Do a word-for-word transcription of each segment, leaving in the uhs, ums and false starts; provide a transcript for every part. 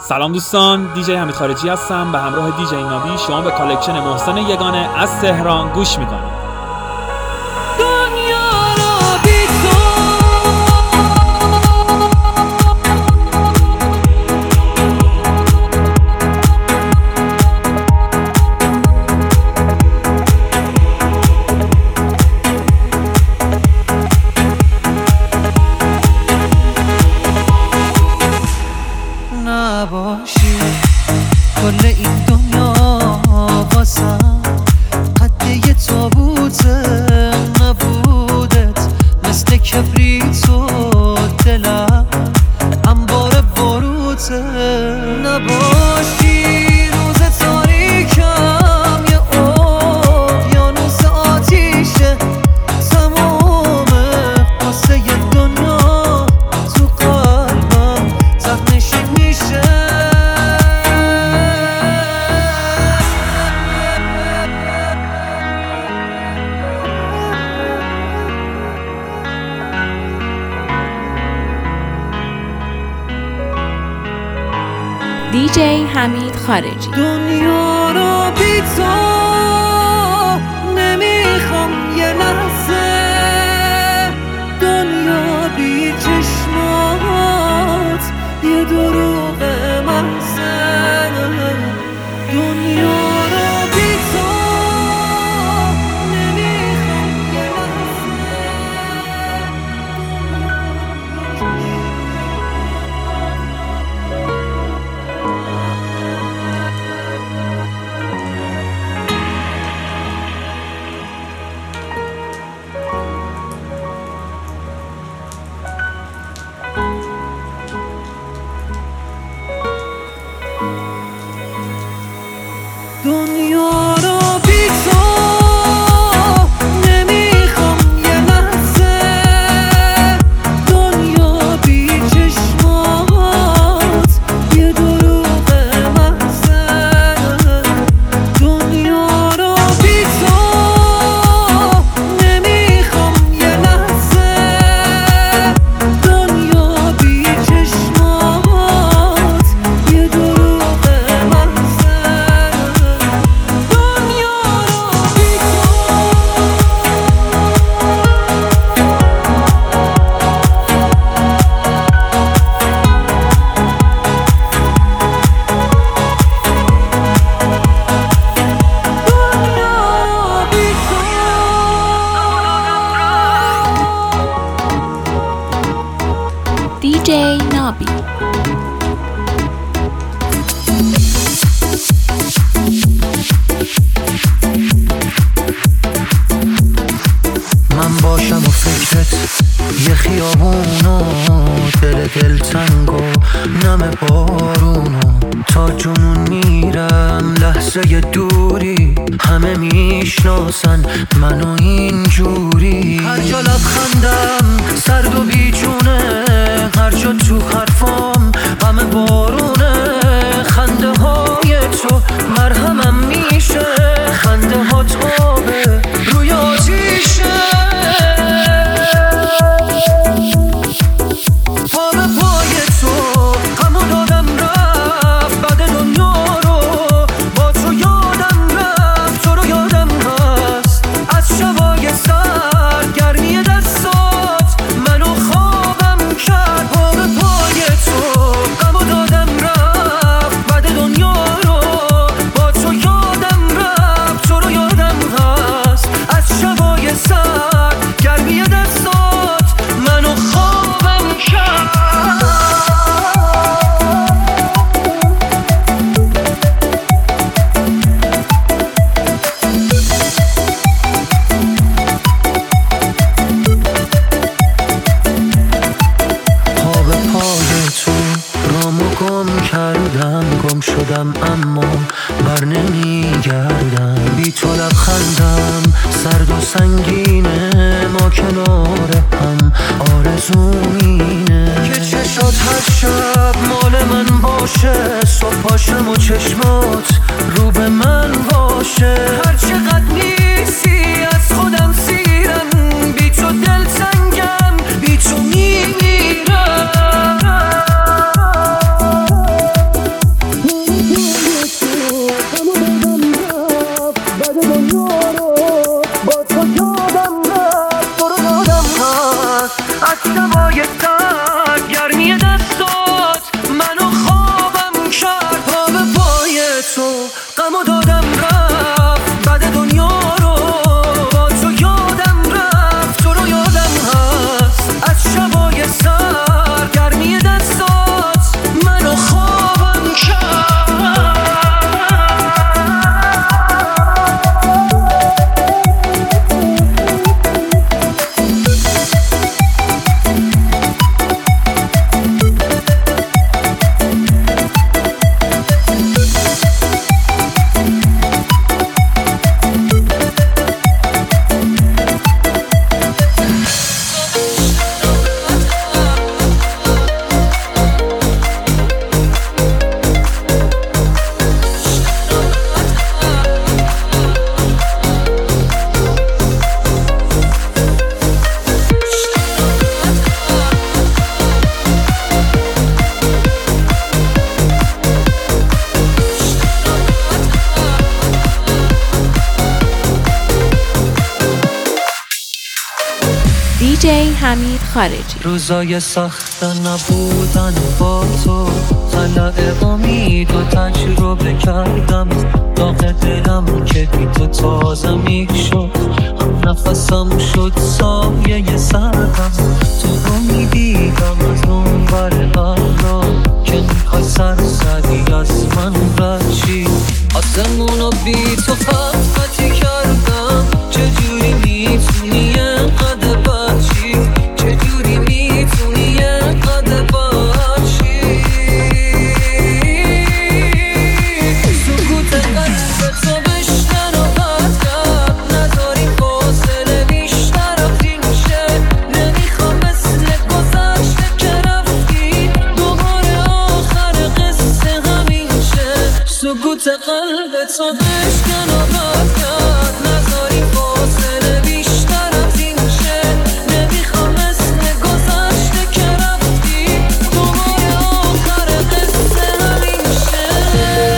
سلام دوستان، دیجی حمید خارجی هستم. به همراه دیجی نابی شما به کالکشن محسن یگانه از تهران گوش میکنید. نباشی کل این دنیا واسم قد یه تابوت نبودت، مثل کبریت و دلم انبار باروته. نباشی روز تاریکم یه اقیانوس آتیشه، تمام قصه دنیا تو قلبم تقنشین میشه. دیجی حمید خارجی. دنیا رو بی تو نمیخوام یه لحظه، دنیا بی چشمات یه دروغ محضه. دنیا رو بی تو نمیخوام یه لحظه. دنیا رو بی تو نمیخوام یه لحظه، دنیا بی چشمات یه دروغ محضه. دنیا رو بی تو نمیخوام یه لحظه، دنیا بی چشمات یه دروغ محضه. دیجی نابی. من باشم و فکرت یه خیابونو، دل دلتنگ و نم بارونو، تا جنون میرم لحظه دوری، همه میشناسن منو اینجوری. هر جا لبخندم سرد و بیجونه، هر جا تو حرفام غم بارونه. خنده های تو مرهمم میشه، خنده ها تابه روی آتیشه. پا به پای تو غمو دادم رفت، بعد دنیا رو با تو یادم رفت. تو رو یادم هست از شبای سر، گرمی دستات منو خوابم کرد. پا به پای تو غمو دادم رفت، بعد دنیا رو با تو یادم رفت. تو رو یادم هست از شبای سر، گرمی دستات منو خوابم کرد. پا به پای تو رامو گم کردم، گم شدم اما بر نمیگردم. بی تو لبخندم سرد و سنگینه، ما کنار هم آرزومینه که چشات هر شب مال من باشه. صبح پاشم و چشمات رو به من باشه. هر چقدر نیستی از خودم سیرم، بی تو دل تنگم، بی تو میمیرم. دیجی حمید خارجی. روزای سخت نبودن با تو، خلأ امید و تجربه کردم، داغ دلم که بی تو تازه می شد، هم نفسم شد سایه سردم. تو رو می دیدم از اون ور الله که میخوای سر زدی از من رشی، آسمونو بی تو خط خطی کردم. چجوری میتونی اینقدر بچی، چجوری میتونی اینقدر بچی. سکوت قلب تو بشتن و قد کرد، نداری فاصله بیشتر از این شه. نمیخوام مثل گذشته که رفتی دوباره آخر قصه همین شه. سکوت قلب تو بشتن و قد کرد، نداری فاصله بیشتر از این شه. نمیخوام مثل گذشته که رفتی دوباره آخر قصه همین شه.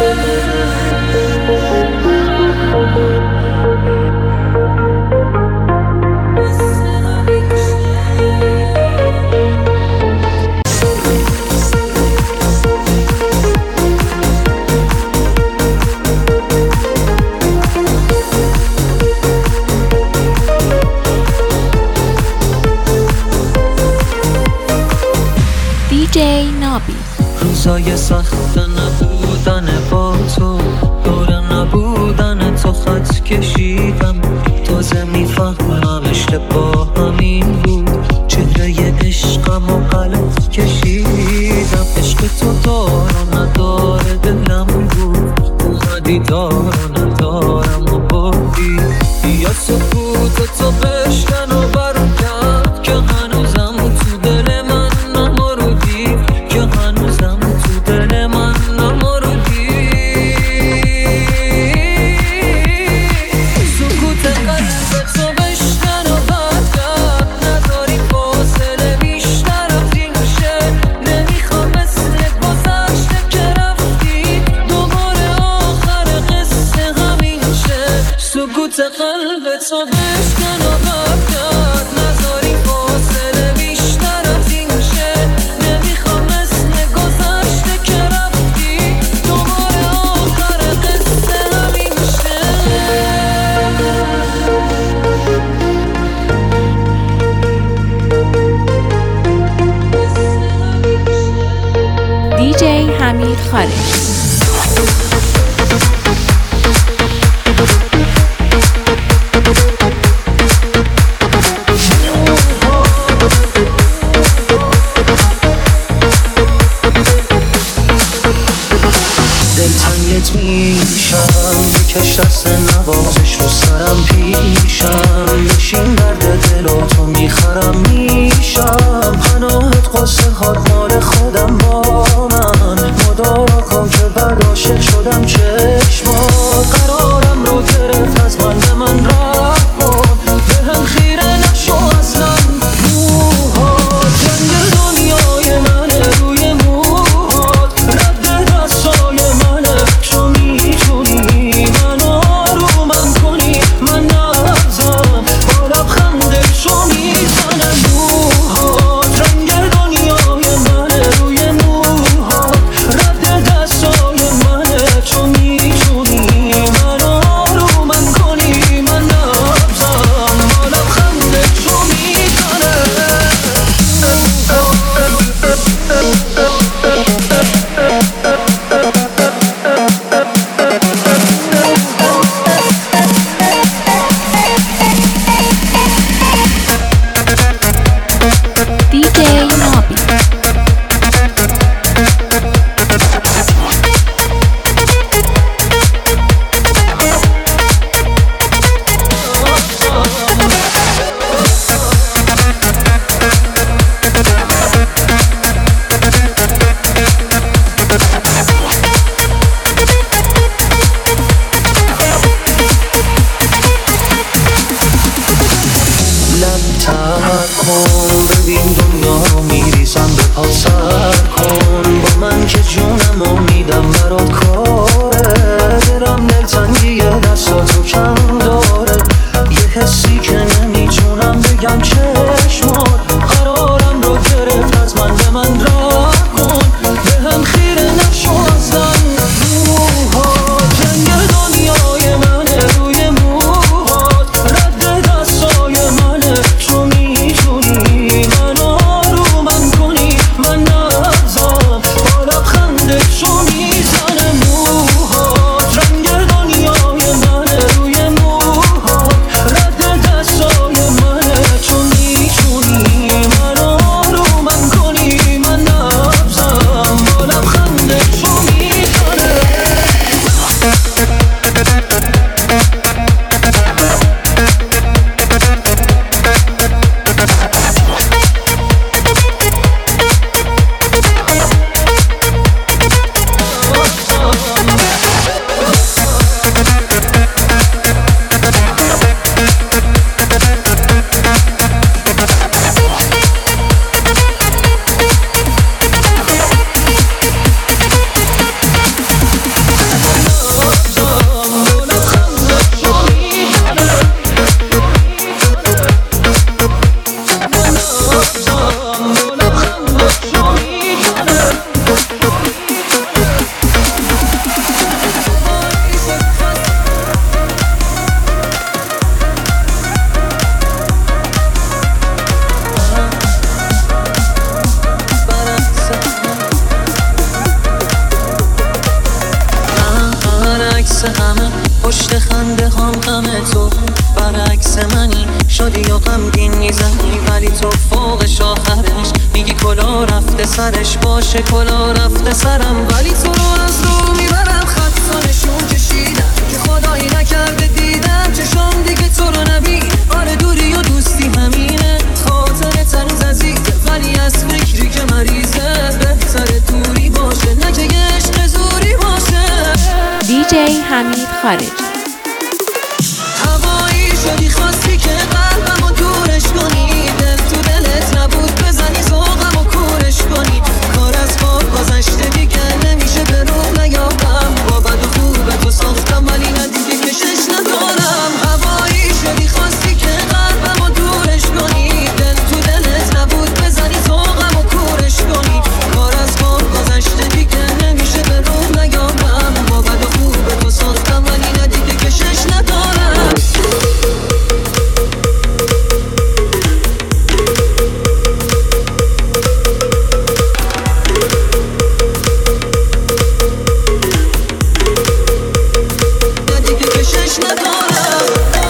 دیجی نابی. روزای سخت نبودن با تو، دور نبودن تو خط کشیدم. تازه میفهمم اشتباه همین بود، چهره عشقم و غلط کشیدم. عشق تو دار و نداره دلم بود، اومدی دار و ندارم و بردی. یا سکوت تو بشکن و برم کرد که هنوزم تو دل من نمردی، که هنوزم تو دل من نمردی. سکوت قلب تو بشکن و بد کرد، نداری فاصله بیشتر از این شه. نمیخوام مثل گذشته که رفتی دوباره آخر قصه همین شه. سکوت قلب تو بشکن و بد کرد، نداری فاصله بیشتر از این شه. نمیخوام مثل گذشته که رفتی دوباره آخر قصه همین شه. دیجی حمید خارجی. دلتنگت میشم، بکش دست نوازش رو سرم پیشم. بشین درد دل و تو میخرم میشم، پناهت قصه هات مال خودم با من. مدارا کن که بعد عاشق شدم چشمات، قرارم رو گرفت از من به من رفت کن. به هم خیره نشو اصلا، موهات رنگ دنیای منه، روی موهات رد دستای منه. تو میتونی من آرومم کنی، من نبزم با لبخنده تو میزنم. موهات رنگ دنیای منه، روی موهات رد دستای منه. تو میتونی من آرومم کنی، من نبزم با لبخنده تو میزنم. دیجی نابی. لب تر کن، ببین دنیا رو میریزم به پا سر کن. با من که جونم و میدم برات کاره، دلم دلتنگی دستاتو کم داره. یه حسی که نمیتونم بگم دیدم چشمات قرارم رو گرفت از من به من راه کن به هم خیره نشو اصلا روحا جنگ دنیای منه روی موهات رد دستای منه تو میتونی من آروم من کنی من نبزم با لبخنده تو میزنه موهات رنگ دنیای منه روی موهات رد دستای منه تو میتونی من آروم من کنی من نبزم با لبخنده تو میزنه همه پشت خنده هم همه تو برعکس منی شادی و غمگین میزنی ولی تو فوقش آخرش میگی کلا رفته سرش باشه کلا رفته سرم ولی تو رو از رو میبرم خط نشون کشیدم که خدایی نکرده دیدم چشام دیگه تو رو نبید آره دوری و دوستی همینه خاطر تنیز عزیزه ولی از فکری که مریضه بهتره دوری باشه نه که عشق زوری باشه دیجی حمید خارجی. هوایی شدی خواستی که قلبمو دورش کنی دل تو دلت نبود بزنی ذوقمو کورش کنی کار از خواب گذشته دیگه نمیشه به روح نیابم با بد و خوب تو ساختم ولی ندیگه کشش ندارم هوایی شدی خواستی که قلبمو دورش کنی دل تو دلت نبود بزنی ذوقمو کورش کنی کار از خواب گذشته دیگه نمیشه به روح نیابم با بد و خوب تو ساختم ولی ندیگه کشش ندارم ندیگه کشش ندارم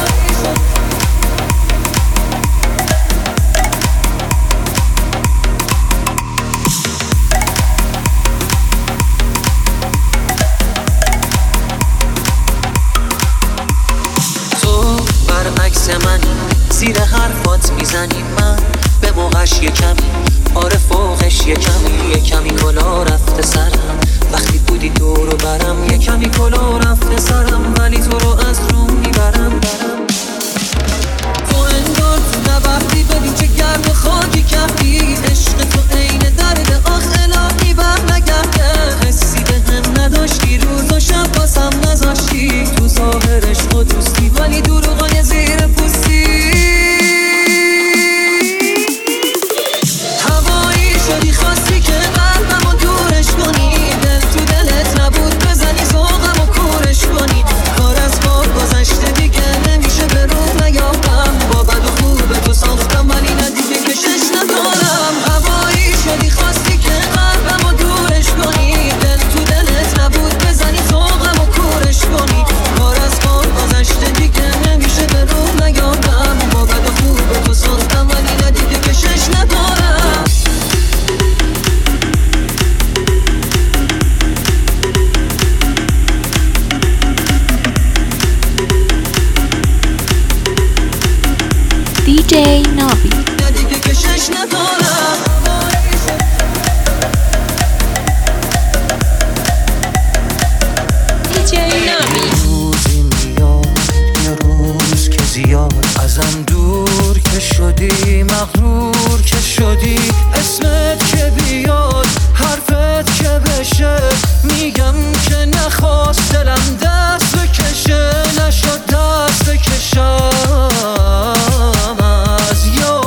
تو برعکس منی زیر حرفات میزنی من به موقعش یه کمی آره فوقش یه کمی یه کمی کلا رفته سرم وقتی بودی دور و برم یه کمی کلا رفته سرم ولی تو رو از روم میبرم برم تو انگار تو نبردی ببین چه گرم و خاکی کردی عشق تو عین درد آخ الهی بر نگرده حسی به هم نداشتی روز و شب باسم نذاشتی تو ظاهرش و دوستی ولی دروغای زیر پوستی هوایی شدی خواستی که قلبمو دورش کنی دل تو دلت نبود بزنی ذوقمو کورش کنی کار از خواب گذشته دیگه نمیشه به روح نیابم با بد و خوب تو ساختم ولی ندیگه کشش ندارم هوایی شدی خواستی که قلبمو دورش کنی دل تو دلت نبود بزنی ذوقمو کورش کنی کار از خواب گذشته دیگه نمیشه به روح نیابم با بد و خوب تو ساختم ولی ندیگه کشش ندارم دیجی نابی. ندیگه کشش ندارم روزی میاد یه روز که زیاد ازم دور که شدی مغرور که شدی اسمت که بیاد حرفت که بشه میگم که نخواست دلم دست بکشه نشد دست بکشم از یاد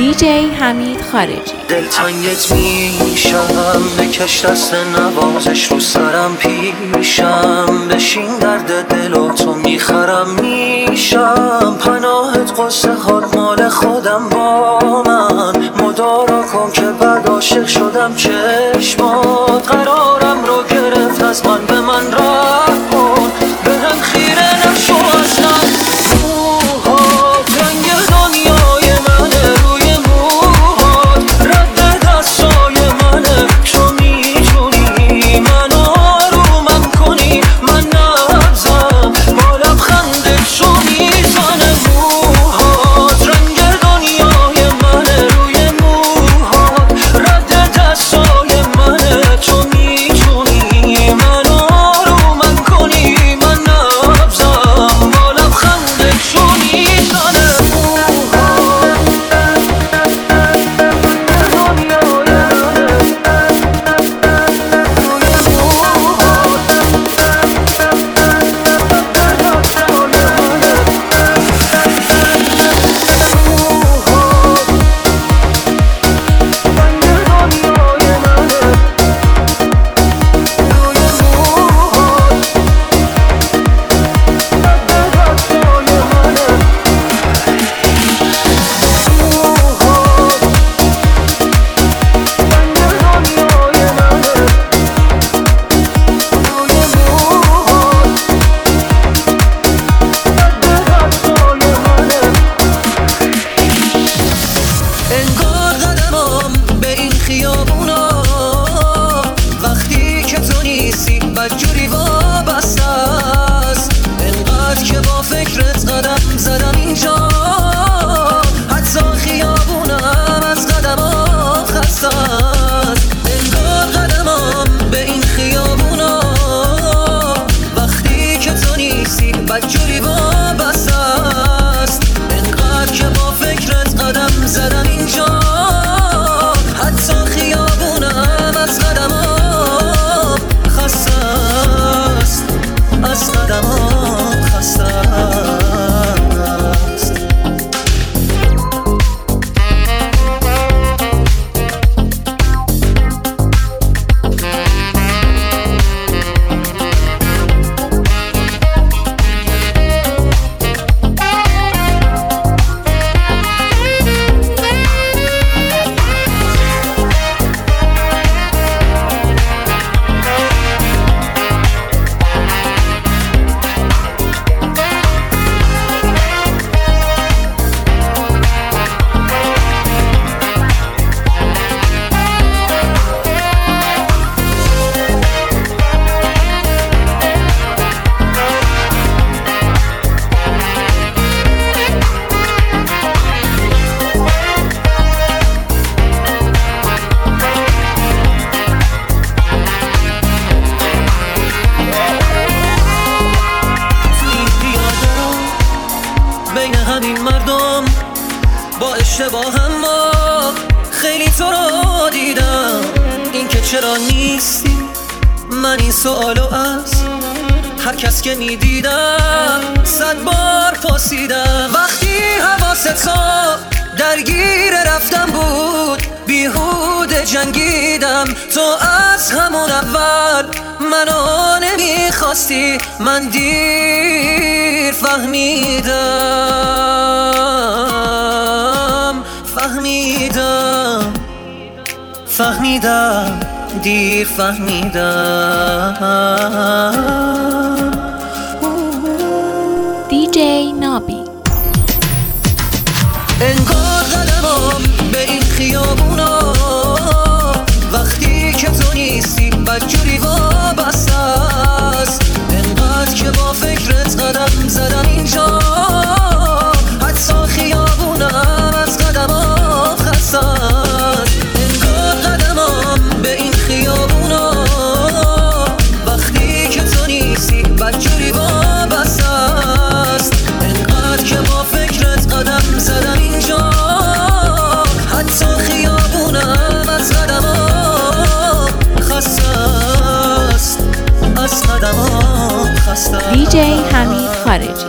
دیجی حمید خارجی. دلتنگت میشم بکش دست نوازش رو سرم پیشم، بشین درد دل و تو میخرم میشم، پناهت قصه هات مال خودم با من، مدارا کن که بعد عاشق شدم چشمات، قرارم رو گرفت از من به من راه کن، به هم خیره نشو اصلا، موهات رنگ دنیای منه، روی موهات رد دستای منه، تو میتونی منو آرومم کنی، من نبزم با لبخندت تو میزنه، موهات رنگ دنیای منه، روی موهات رد دستای منه، تو میتونی منو آرومم کنی، من نبزم با لبخندت تو میزنه، انگار قدمم به این خیابونا وقتی که تو نیستی بدجوری وابسته است، انقدر که با فکرت قدم زدم اینجا، حتی خیابونم از قدمم خسته است، انگار قدمم به این خیابونا وقتی که تو نیستی بدجوری وابسته است، انقدر که با فکرت قدم زدم اینجا، حتی خیابونم از قدمم خسته است، از قدمم خسته است. بین همین مردم با اشتباهم ما خیلی تو رو دیدم، این که چرا نیستی من این سوالو از هر کس که میدیدم صد بار پرسیدم، وقتی حواست درگیر رفتم بود بیهوده جنگیدم، تو از همون اول منو نمیخواستی، من دیر فهمیدم فهمیدم فهمیدم دیر فهمیدم. دیجی نابی. انگار قدمم به این خیابونا وقتی که تو نیستی بدجوری وابسته است، انقدر که با فکرت قدم زدم اینجا، حتی خیابونم از قدمم خسته است، انگار قدمم به این خیابونا وقتی که تو نیستی بدجوری وابسته است، انقدر که با فکرت قدم زدم اینجا، حتی خیابونم از قدمم خسته است، از قدمم خسته است. دیجی حمید خارجی.